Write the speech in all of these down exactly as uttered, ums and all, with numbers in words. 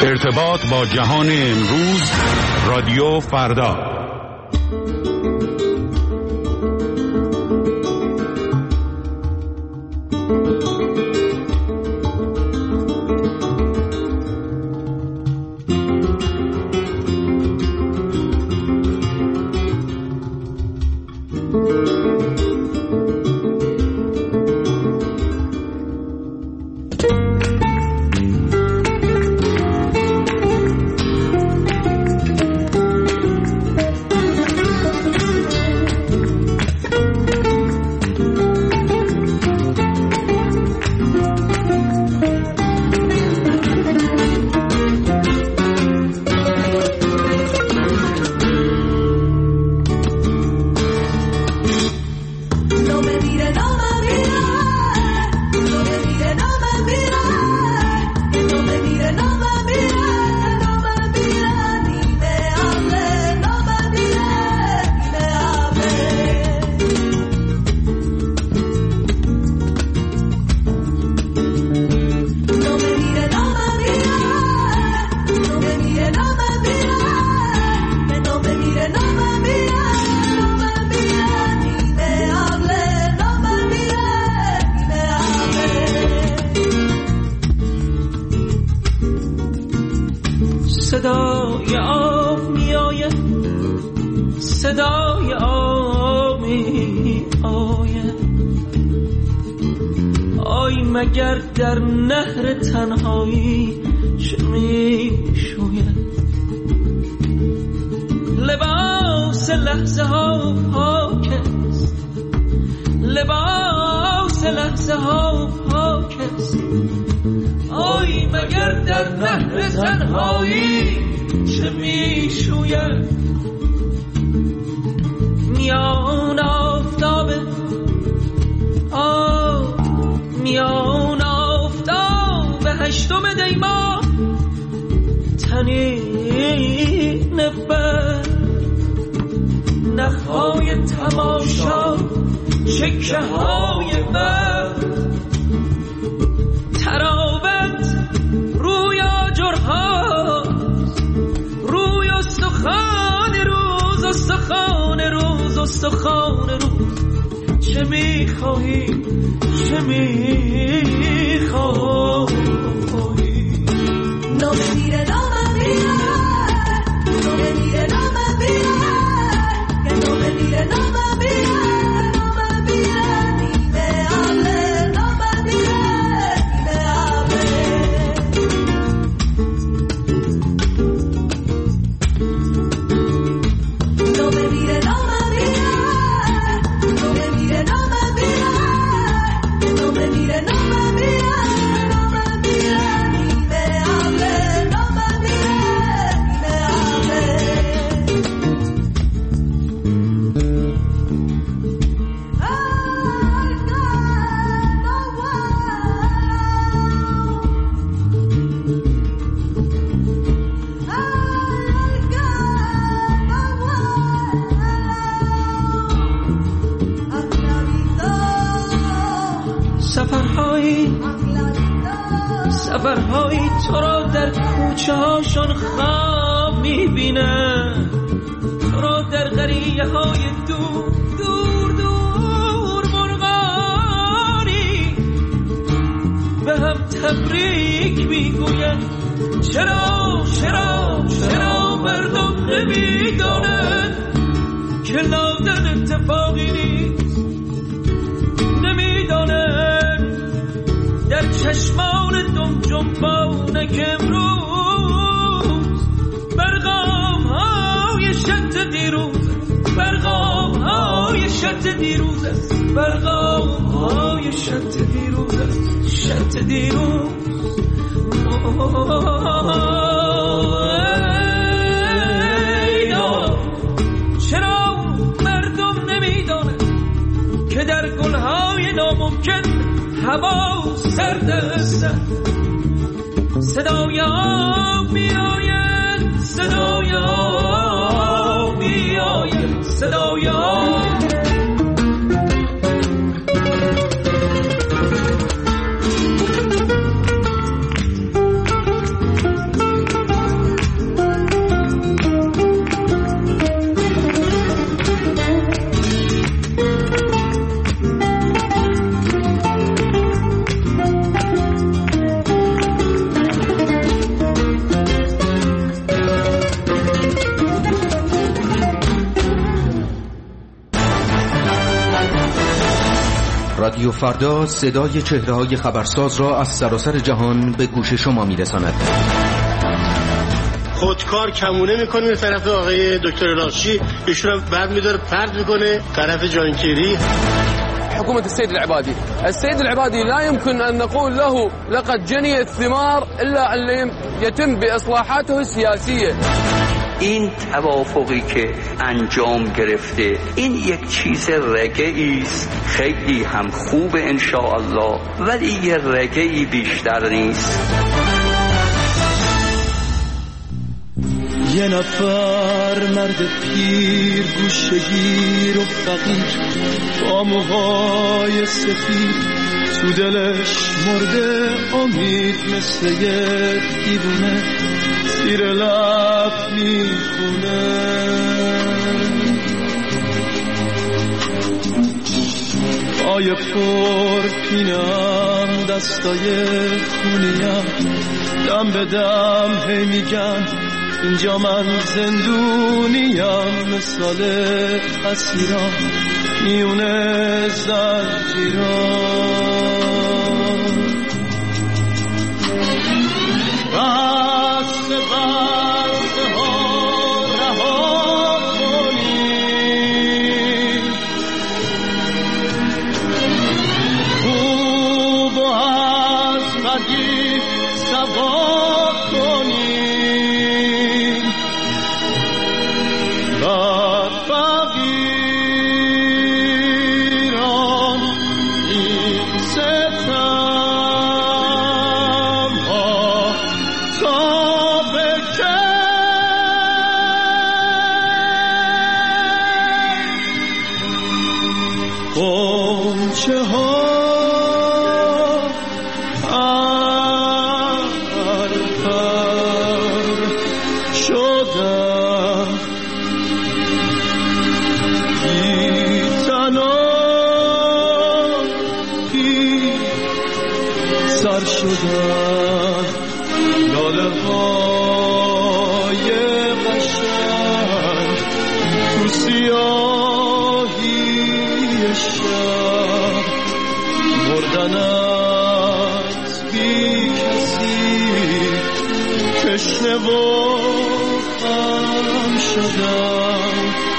ارتباط با جهان امروز، رادیو فردا. صدای آب می آید، صدای آب می آید. آی مگر در نهر تنهایی چه می شوید؟ لباس لحظه ها پاک است، لباس لحظه ها پاک است. آی مگر در نهر تنهایی چه می شوید؟ میان آفتاب آه میان آفتاب هشتم دی ماه تنین بر نخهای تماشا چکه های بر تراوت روی آجرها روی استخوان روز استخوان روز استخوان روز. چه میخواهی چه میخواهی؟ No me mire, no me mire, no me mire, no me mire, que no me mire, no me mire, no me mire, ni me hable, no me mire, ni me hable. No me mire, no me mire, no me mire, no me mire, que no me mire, no me mire. سفرهایی تو را در کوچه هاشون خواب میبینم، تو را در قریه های دور دور دور مرغانی به هم تبریک میگوید. چرا چرا چرا مردم نمیدانند که لادن اتفاقی نیست؟ نمیدانند در چشمان دم جنبانه که امروز برغام های شط دیروز برغام های شط دیروز است برغام های شط دیروز است شط دیروز. چرا مردم نمیدانند که در گلهای ناممکن هوا سرد است؟ صدای آب می آید، صدای آب می آید، صدای آب. رادیو فردا صدای چهره‌های خبرساز را از سراسر جهان به گوش شما می‌رساند. خودکار کمونه میکنه به طرف آقای دکتر راشی، ایشون هم بعد میداره پرد میکنه طرف جانکیری. حكومة السيد العبادي السيد العبادي لا يمكن أن نقول له لقد جني الثمار إلا أن يتم بإصلاحاته السياسية. این توافقی که انجام گرفته این یک چیز رگه‌ای است، خیلی هم خوب ان شاء الله، ولی یه رگه‌ای بیشتر نیست. یه نفر مرد پیر گوشه‌گیر و فقیر با موهای سفید، تو دلش مرده امید مثل یه دیوونه، زیر لب میخونه. پای پر پینم دستای خونیم، دم به دم هی میگم اینجا من زندونیم، مثال اسیران میونه زنجیران. بست بست ها رها کنیم، خوب و از بدی سوا کنیم. بر فقیران این ستم ها تا به که غنچه ها پر پر شدن، سر شدن، لاله های قشنگ تو سیاهی شب، مردن از بی کسی تشنه و غم شدن.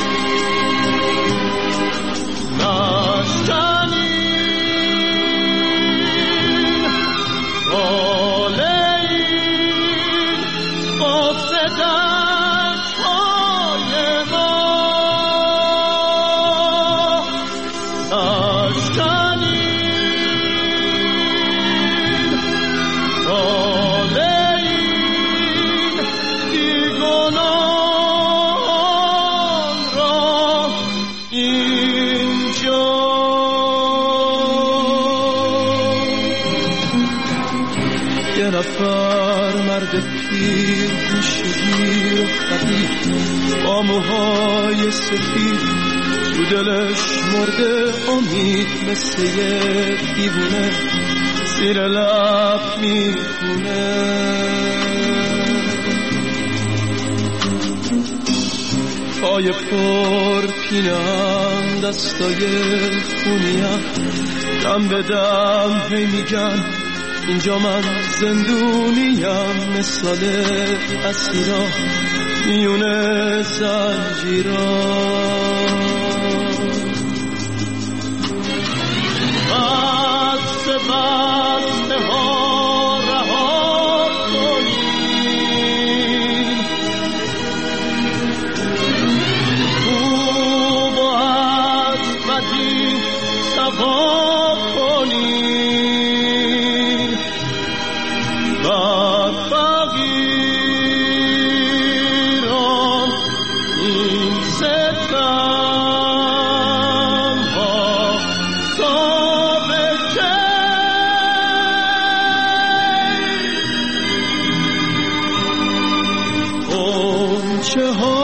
نشکنی یه نفر مرد پیر گوشه‌گیر و فقیر با موهای سفید، تو دلش مرده امید مثل یه دیوونه، زیر لب میخونه. پای پر پینم دستای خونیم، دم به دم هی میگن اینجا من زندونیم، مثال اسیرا میونه زنجیران. بست بسته ها رها کنیم، خوب و از بدی سوا کنیم. بر فقیران این ستم ها تا به کی؟ غنچه ها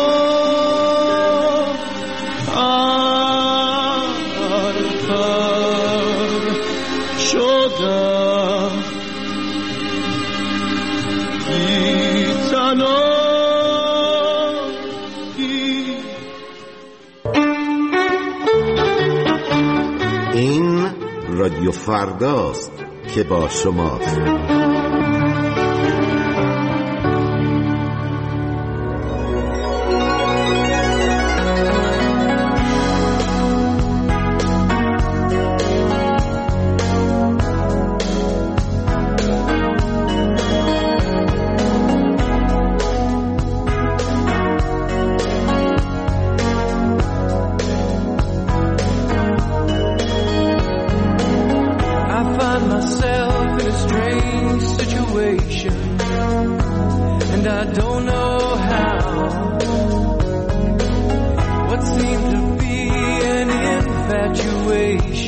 پر پر شدن، این فرداست که با شماست. What seemed to be an infatuation